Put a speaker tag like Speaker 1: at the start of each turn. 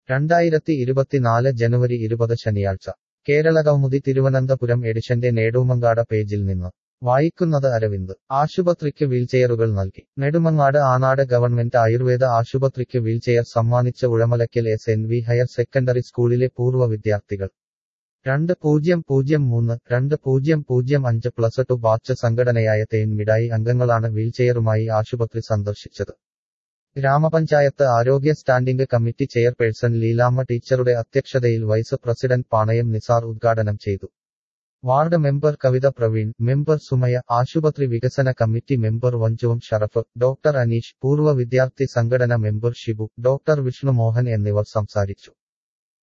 Speaker 1: 2024 ജനുവരി 20 ശനിയാഴ്ച കേരളകൗമുദി തിരുവനന്തപുരം എഡിഷന്റെ നേടൂമങ്ങാട് പേജിൽ നിന്ന് വായിക്കുന്നത് അരവിന്ദ് ആശുപത്രിക്ക് വീൽചെയറുകൾ നൽകി നെടുമങ്ങാട് ആനാട് ഗവൺമെന്റ് ആയുർവേദ ആശുപത്രിക്ക് വീൽചെയർ സമ്മാനിച്ച ഉഴമലക്കൽ SNV ഹയർ സെക്കൻഡറി സ്കൂളിലെ പൂർവ്വ വിദ്യാർത്ഥികൾ 2003-2005 പ്ലസ് ടു ബാച്ച് സംഘടനയായ തേൻ മിഠായി അംഗങ്ങളാണ് വീൽചെയറുമായി ആശുപത്രി സന്ദർശിച്ചത്. ഗ്രാമപഞ്ചായത്ത് ആരോഗ്യ സ്റ്റാൻഡിംഗ് കമ്മിറ്റി ചെയർപേഴ്സൺ ലീലാമ്മ ടീച്ചറുടെ അധ്യക്ഷതയിൽ വൈസ് പ്രസിഡന്റ് പാണയം നിസാർ ഉദ്ഘാടനം ചെയ്തു. Ward member Kavitha Praveen, member Sumaya, ആശുപത്രി വികസന committee member Vanchuvam Sharaf, doctor Aneesh, പൂർവ്വ വിദ്യാർത്ഥി സംഘടന മെമ്പർ ഷിബു, ഡോക്ടർ വിഷ്ണു മോഹൻ എന്നിവർ സംസാരിച്ചു.